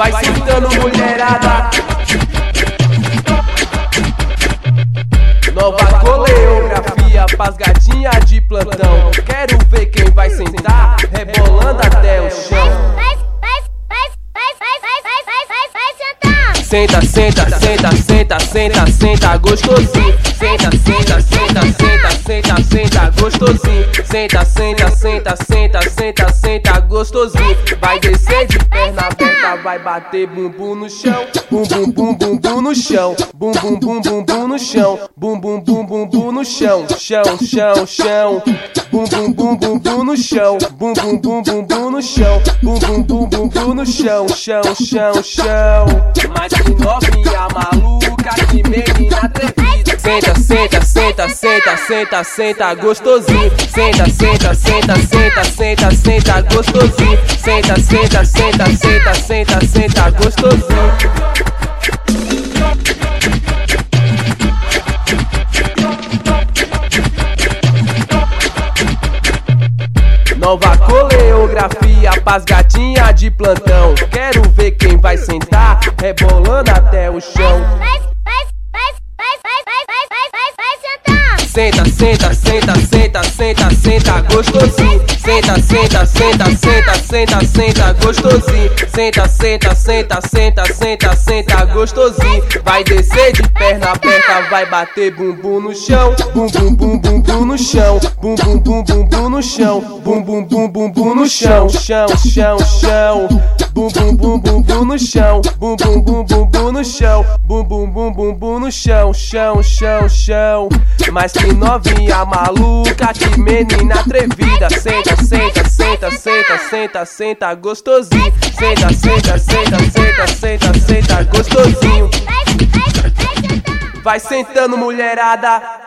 vai sentando mulherada. Nova coreografia pras gatinhas de plantão. Quero ver quem vai sentar, rebolando até o chão. Senta, senta, senta, senta, senta, senta, gostosinho. Senta, senta, senta, senta, senta, senta, gostosinho. Senta, senta, senta, senta, senta, senta, gostosinho. Vai descer de perna aberta, vai bater bumbum no chão. Bum bum bum bum bum no chão. Bum bum bum bum bum no chão. Bum bum bum bum bum no chão. Chão, chão, chão. Bum bum bum bum bum no chão. Bum bum bum bum bum no chão. Bum bum bum bum bum no chão. Chão, chão, chão. Mas que novinha maluca, que menina atrevida. Senta, senta, senta, senta, senta, senta, gostosinho. Senta, senta, senta, senta, senta, senta, gostosinho. Senta, senta, senta, senta, senta, senta, gostosinho. Nova coreografia pras gatinhas de plantão. Quero ver quem vai sentar, rebolando até o chão. Senta, senta, senta, senta, senta, senta, gostosinho. Senta, senta, senta, senta, senta, senta, gostosinho. Senta, senta, senta, senta, senta, senta, gostosinho. Vai descer de perna aberta, vai bater bumbum no chão. Bum bum bum bum bum no chão. Bum bum bum bum bum no chão. Bum bum bum bum bum no chão. Chão, chão, chão. Bum bum bum bum bum no chão. Bum bum bum bum bum no chão. Bum bum bum bum bum no chão. Chão, chão, chão. Mas que novinha maluca, que menina atrevida. Senta, senta, senta, senta, senta, senta, gostosinho. Senta, senta, senta, senta, senta, senta, gostosinho. Vai sentando mulherada.